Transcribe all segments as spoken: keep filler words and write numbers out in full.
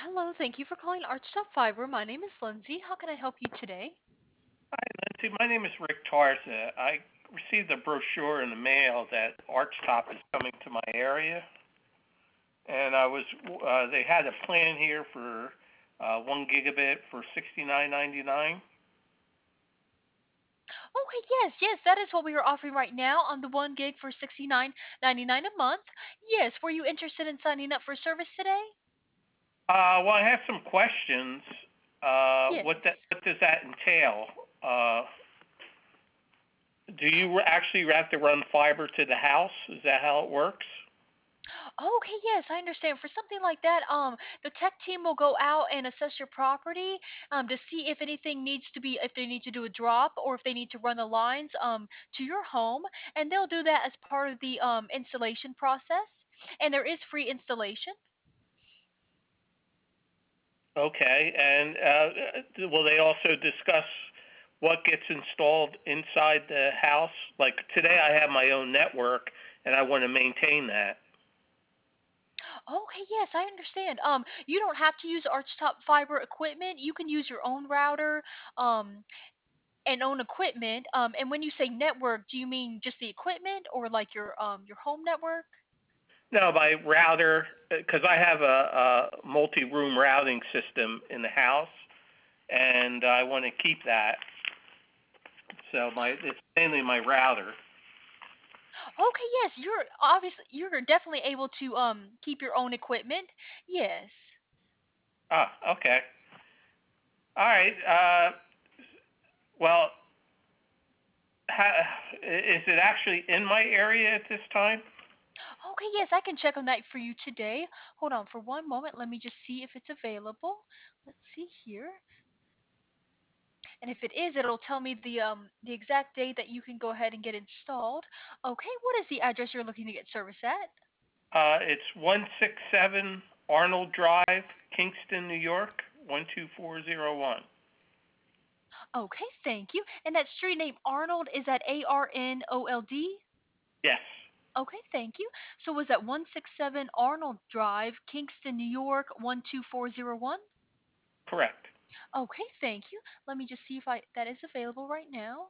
Hello, thank you for calling Archtop Fiber. My name is Lindsay. How can I help you today? Hi, Lindsay. My name is Rick Tarza. I received a brochure in the mail that Archtop is coming to my area, and I was uh, they had a plan here for uh, one gigabit for sixty nine ninety nine. Okay, yes, yes, that is what we are offering right now on the one gig for sixty-nine ninety-nine a month. Yes, were you interested in signing up for service today? Uh, well, I have some questions. Uh, what that Yes. what does that entail? Uh, do you actually have to run fiber to the house? Is that how it works? Okay, yes, I understand. For something like that, um, the tech team will go out and assess your property, um, to see if anything needs to be, if they need to do a drop or if they need to run the lines, um, to your home, and they'll do that as part of the, um, installation process. And there is free installation. Okay, and uh, will they also discuss what gets installed inside the house? Like today, I have my own network, and I want to maintain that. Okay, yes, I understand. Um, you don't have to use Archtop fiber equipment. You can use your own router, um, and own equipment. Um, and when you say network, do you mean just the equipment or like your um your home network? No, my router, because I have a, a multi-room routing system in the house, and I want to keep that. So my it's mainly my router. Okay, yes, you're obviously you're definitely able to um keep your own equipment. Yes. Ah, okay. All right. Uh, well, ha, is it actually in my area at this time? Okay, yes, I can check on that for you today. Hold on for one moment. Let me just see if it's available. Let's see here. And if it is, it'll tell me the um the exact date that you can go ahead and get installed. Okay, what is the address you're looking to get service at? Uh, it's one six seven Arnold Drive, Kingston, New York, one two four zero one. Okay, thank you. And that street name Arnold is that A R N O L D? Yes, Okay, thank you. So was that one sixty-seven Arnold Drive, Kingston, New York, one two four zero one? correct. Okay, thank you. Let me just see if I that is available right now.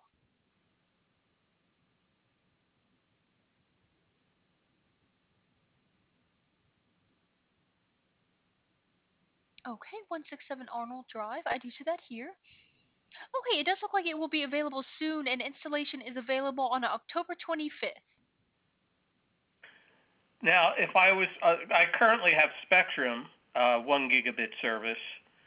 Okay, one sixty-seven Arnold Drive. I do see that here. Okay, it does look like it will be available soon, and installation is available on October twenty-fifth. Now, if I was, uh, I currently have Spectrum, uh, one gigabit service.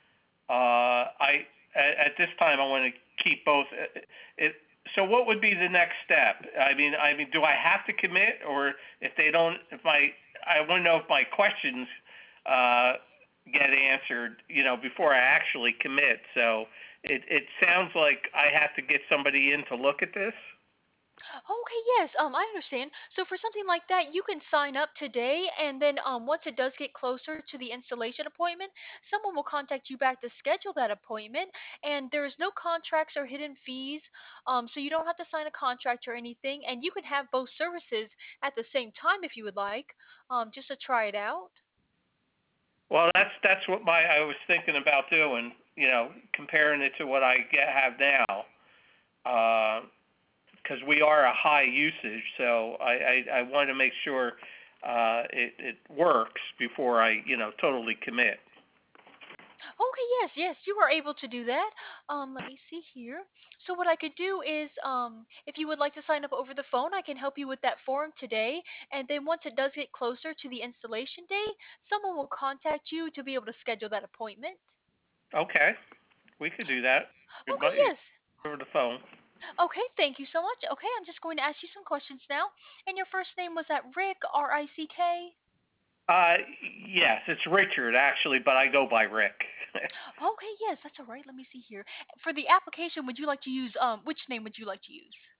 Uh, I at, at this time I want to keep both. Uh, It, so what would be the next step? I mean, I mean, do I have to commit, or if they don't, if my, I want to know if my questions uh, get answered, you know, before I actually commit. So it it sounds like I have to get somebody in to look at this. Okay, yes, um, I understand. So for something like that, you can sign up today, and then um, once it does get closer to the installation appointment, someone will contact you back to schedule that appointment. And there's no contracts or hidden fees, um, so you don't have to sign a contract or anything. And you can have both services at the same time if you would like, um, just to try it out. Well, that's that's what my I was thinking about doing. You know, comparing it to what I get have now. Uh, because we are a high usage, so I, I, I want to make sure uh, it, it works before I, you know, totally commit. Okay, yes, yes, you are able to do that. Um, let me see here. So what I could do is, um, if you would like to sign up over the phone, I can help you with that form today. And then once it does get closer to the installation date, someone will contact you to be able to schedule that appointment. Okay, we could do that. Okay, Goodbye. yes. Over the phone. Okay, thank you so much. Okay, I'm just going to ask you some questions now. And your first name was that Rick, R I C K? Uh, yes, it's Richard actually, but I go by Rick. Okay, yes, that's all right. Let me see here. For the application, would you like to use um which name would you like to use?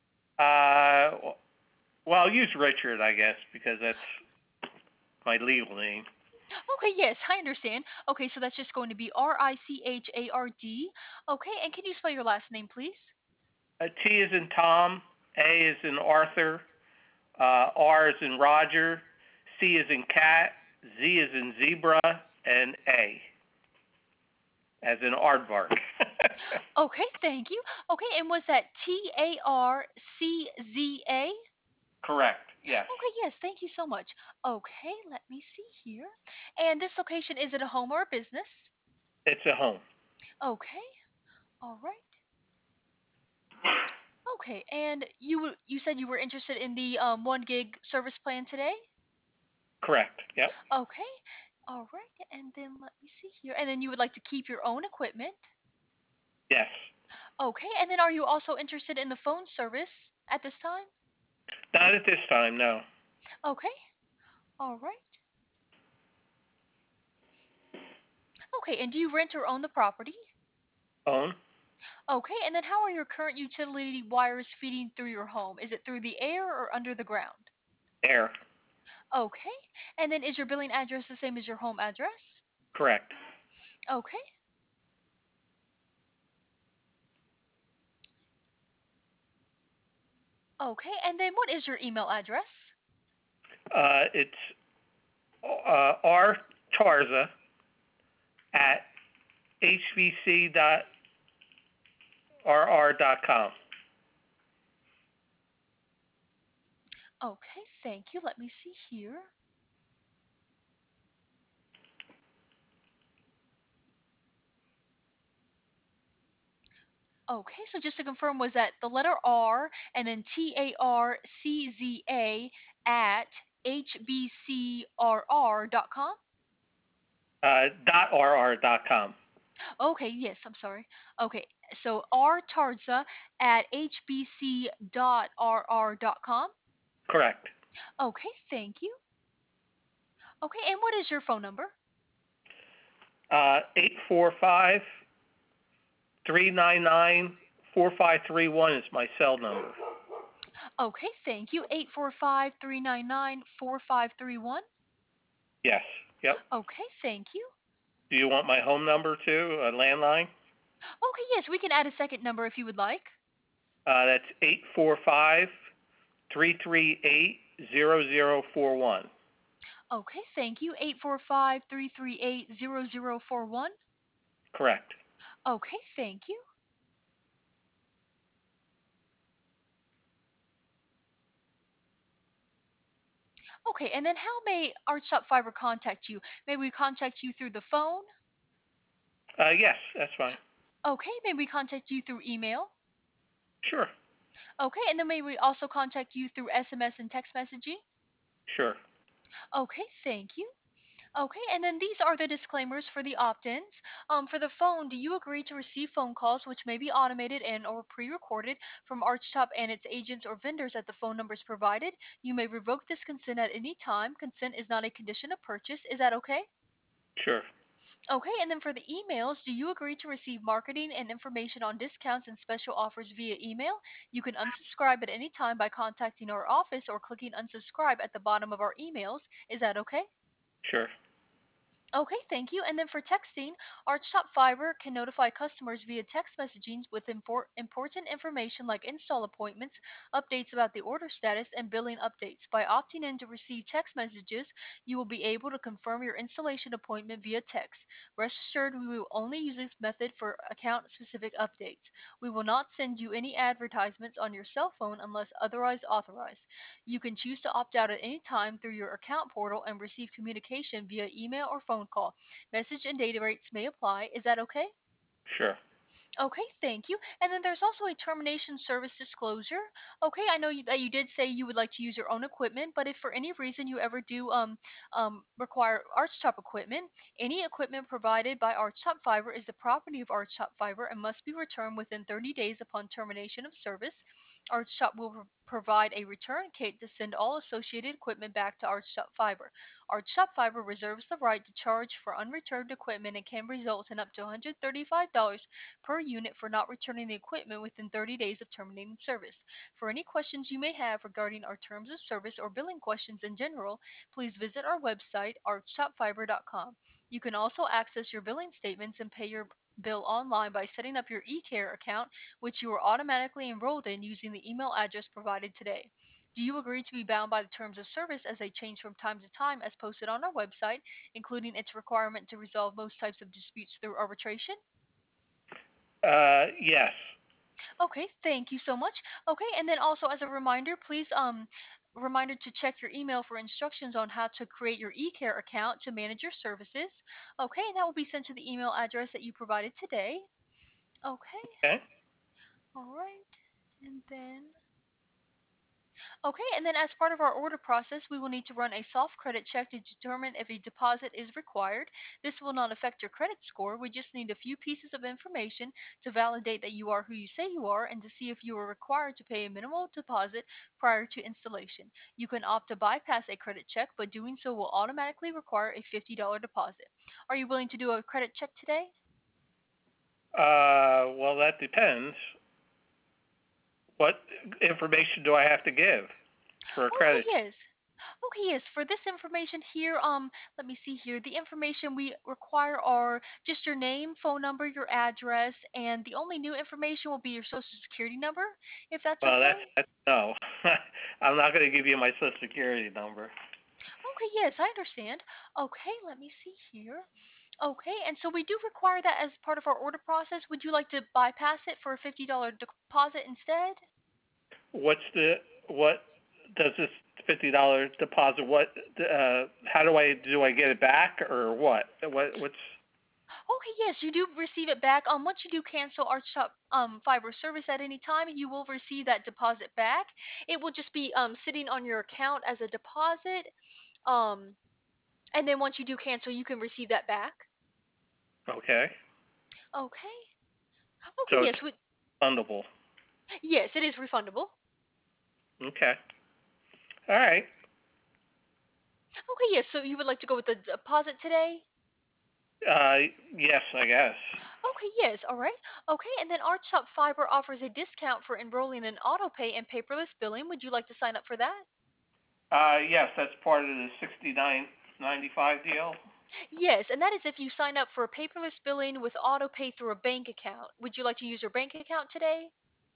uh, well, use Richard, I guess, because that's my legal name. Okay, yes, I understand. Okay, so that's just going to be R I C H A R D. Okay, and can you spell your last name, please? Uh, T is in Tom, A is in Arthur, uh, R is in Roger, C is in cat, Z is in zebra, N A, as in aardvark. Okay, thank you. Okay, and was that T A R C Z A? Correct. Yes. Okay, yes, thank you so much. Okay, let me see here. And this location, is it a home or a business? It's a home. Okay, all right. Okay, and you w- you said you were interested in the um, one gig service plan today? Correct. Yep. Okay, all right. And then let me see here. And then you would like to keep your own equipment? Yes. Okay, and then are you also interested in the phone service at this time? Not at this time. No. Okay, all right. Okay, and do you rent or own the property? Own. Okay, and then how are your current utility wires feeding through your home? Is it through the air or under the ground? Air. Okay, and then is your billing address the same as your home address? Correct. Okay, okay, and then what is your email address? Uh, it's uh, R Tarza at h v c dot r r dot com. Okay, thank you. Let me see here. Okay, so just to confirm, was that the letter R and then T A R C Z A at h b c r r dot com? Uh, dot rr dot com. Okay, yes, I'm sorry. Okay, so R Tarza at h b c dot r r dot com. Correct. Okay, thank you. Okay, and what is your phone number? Uh, eight four five three nine nine four five three one is my cell number. Okay, thank you. eight four five, three nine nine, four five three one. Yes. Yep. Okay, thank you. Do you want my home number too? A landline? Okay, yes, we can add a second number if you would like. Uh, that's eight four five three three eight zero zero four one. Okay, thank you. eight four five, three three eight, zero zero four one. Correct. Okay, thank you. Okay, and then how may Archstop Fiber contact you? May we contact you through the phone? Uh, yes, that's fine. Okay, may we contact you through email? Sure. Okay, and then may we also contact you through S M S and text messaging? Sure. Okay, thank you. Okay, and then these are the disclaimers for the opt-ins. Um, for the phone, do you agree to receive phone calls which may be automated and or pre-recorded from Archtop and its agents or vendors at the phone numbers provided? You may revoke this consent at any time. Consent is not a condition of purchase. Is that okay? Sure. Okay, and then for the emails, do you agree to receive marketing and information on discounts and special offers via email? You can unsubscribe at any time by contacting our office or clicking unsubscribe at the bottom of our emails. Is that okay? Sure. Okay, thank you. And then for texting, Archtop Fiber can notify customers via text messaging with import, important information like install appointments, updates about the order status, and billing updates. By opting in to receive text messages, you will be able to confirm your installation appointment via text. Rest assured, we will only use this method for account specific updates. We will not send you any advertisements on your cell phone unless otherwise authorized. You can choose to opt out at any time through your account portal and receive communication via email or phone call. Message and data rates may apply. Is that okay? Sure. Okay, thank you. And then there's also a termination service disclosure. Okay, I know you, that you did say you would like to use your own equipment, but if for any reason you ever do um, um, require Archtop equipment, any equipment provided by Archtop Fiber is the property of Archtop Fiber and must be returned within thirty days upon termination of service. Archtop will pro- provide a return kit to send all associated equipment back to Archtop Fiber. Archtop Fiber reserves the right to charge for unreturned equipment and can result in up to one hundred thirty-five dollars per unit for not returning the equipment within thirty days of terminating service. For any questions you may have regarding our terms of service or billing questions in general, please visit our website, archtop fiber dot com. You can also access your billing statements and pay your bill online by setting up your eCare account, which you are automatically enrolled in using the email address provided today. Do you agree to be bound by the terms of service as they change from time to time as posted on our website, including its requirement to resolve most types of disputes through arbitration? Uh, yes. Okay, thank you so much. Okay, and then also as a reminder, please um reminder to check your email for instructions on how to create your eCare account to manage your services. Okay, and that will be sent to the email address that you provided today. Okay, Okay. all right. And then Okay, and then as part of our order process, we will need to run a soft credit check to determine if a deposit is required. This will not affect your credit score. We just need a few pieces of information to validate that you are who you say you are and to see if you are required to pay a minimal deposit prior to installation. You can opt to bypass a credit check, but doing so will automatically require a fifty dollars deposit. Are you willing to do a credit check today? Uh, well, that depends. What information do I have to give for a Okay, credit? yes. Okay, yes. For this information here, um, let me see here. The information we require are just your name, phone number, your address, and the only new information will be your social security number, if that's Well, okay. that's, that's no. I'm not going to give you my social security number. Okay, yes, I understand. Okay, let me see here. Okay, and so we do require that as part of our order process. Would you like to bypass it for a fifty dollars deposit instead? What's the what does this fifty dollar deposit? What? Uh, how do I do? I get it back or what? What? What's Okay, yes, you do receive it back. Um, once you do cancel Archtop um fiber service at any time, you will receive that deposit back. It will just be um sitting on your account as a deposit. Um, and then once you do cancel, you can receive that back. okay? Okay. Okay, So it's yes, we, fundable. yes, it is refundable. Okay. All right. Okay, yes, so you would like to go with the deposit today? Uh, yes, I guess. Okay, yes, all right. Okay, and then Archtop Fiber offers a discount for enrolling in autopay and paperless billing. Would you like to sign up for that? Uh, yes, that's part of the sixty-nine ninety-five deal. Yes, and that is if you sign up for a paperless billing with auto pay through a bank account. Would you like to use your bank account today?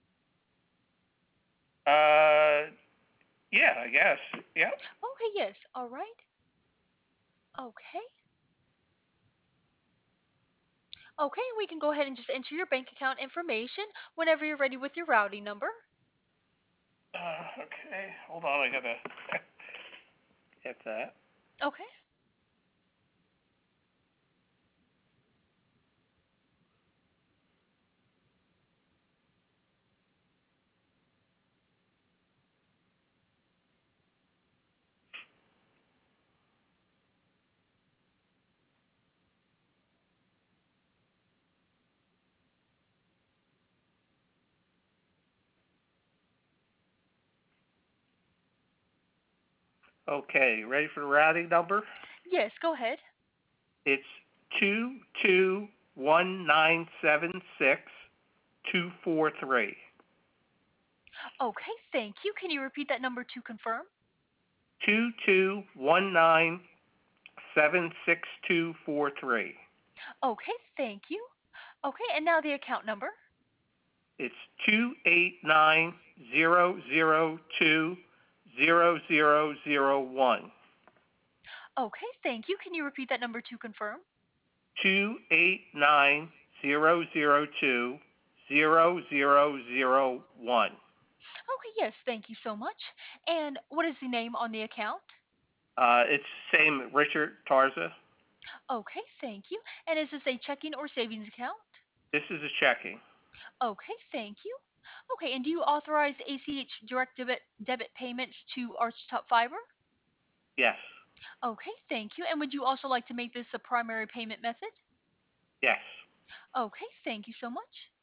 Uh, yeah, I guess. Yep. Okay, yes. All right. Okay. Okay, we can go ahead and just enter your bank account information whenever you're ready with your routing number. Uh, okay. Hold on. I gotta get that. Okay. Okay. Ready for the routing number? Yes, go ahead. It's two two one nine seven six two four three. Okay, thank you. Can you repeat that number to confirm? Two two one nine seven six two four three. Okay, thank you. Okay, and now the account number. It's two eight nine zero zero two zero zero zero one. Okay, thank you. Can you repeat that number to confirm? Two eight nine zero zero two zero zero zero one. Okay, yes, thank you so much. And what is the name on the account? Uh, it's same Richard Tarza. Okay, thank you. And is this a checking or savings account? This is a checking. Okay, thank you. Okay, and do you authorize A C H direct debit debit payments to Archtop Fiber? Yes. Okay, thank you. And would you also like to make this a primary payment method? Yes. Okay, thank you so much.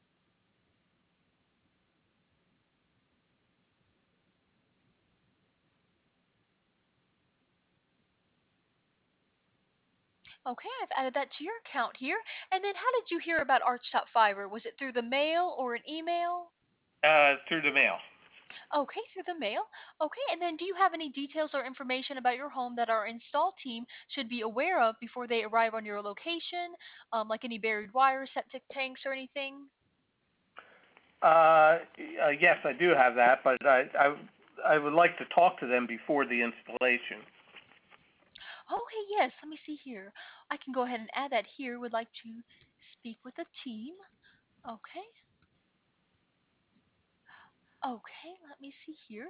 Okay, I've added that to your account here. And then how did you hear about Archtop Fiber? Was it through the mail or an email? Uh, through the mail. Okay, through the mail. Okay, and then do you have any details or information about your home that our install team should be aware of before they arrive on your location? Um, like any buried wires, septic tanks, or anything? Uh, uh, yes, I do have that, but I, I, I would like to talk to them before the installation. Okay, yes, let me see here. I can go ahead and add that here. Would like to speak with the team. Okay, okay, let me see here.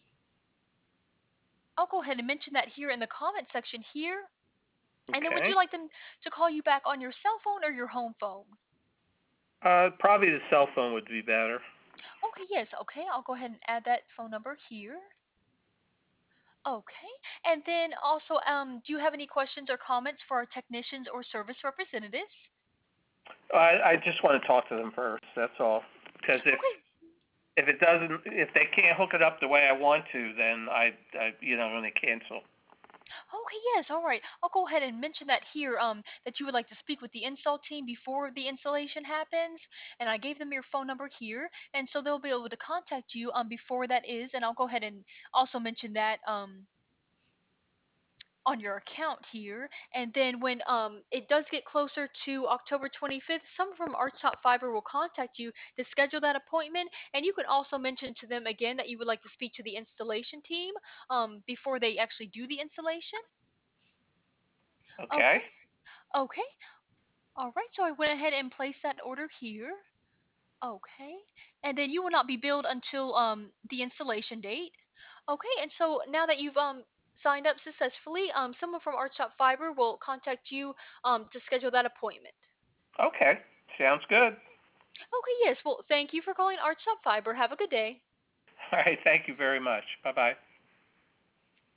I'll go ahead and mention that here in the comment section here. And then would you Okay. like them to call you back on your cell phone or your home phone? Uh, probably the cell phone would be better. Okay, yes, okay, I'll go ahead and add that phone number here. Okay, and then also, um, do you have any questions or comments for our technicians or service representatives? I, I just want to talk to them first. That's all. Because if Okay, if it doesn't, if they can't hook it up the way I want to, then I, I you know, I'm going to cancel. okay, yes, all right. I'll go ahead and mention that here, um, that you would like to speak with the install team before the installation happens, and I gave them your phone number here, and so they'll be able to contact you um before that is, and I'll go ahead and also mention that um on your account here. And then when um it does get closer to October twenty-fifth, someone from Archtop Fiber will contact you to schedule that appointment. And you can also mention to them again that you would like to speak to the installation team um before they actually do the installation. Okay. Okay. Okay. All right. So I went ahead and placed that order here. Okay. And then you will not be billed until um the installation date. Okay. And so now that you've um signed up successfully, um someone from Artshop Fiber will contact you um to schedule that appointment. Okay. Sounds good. Okay, yes. Well, thank you for calling Artshop Fiber. Have a good day. All right. Thank you very much. Bye bye.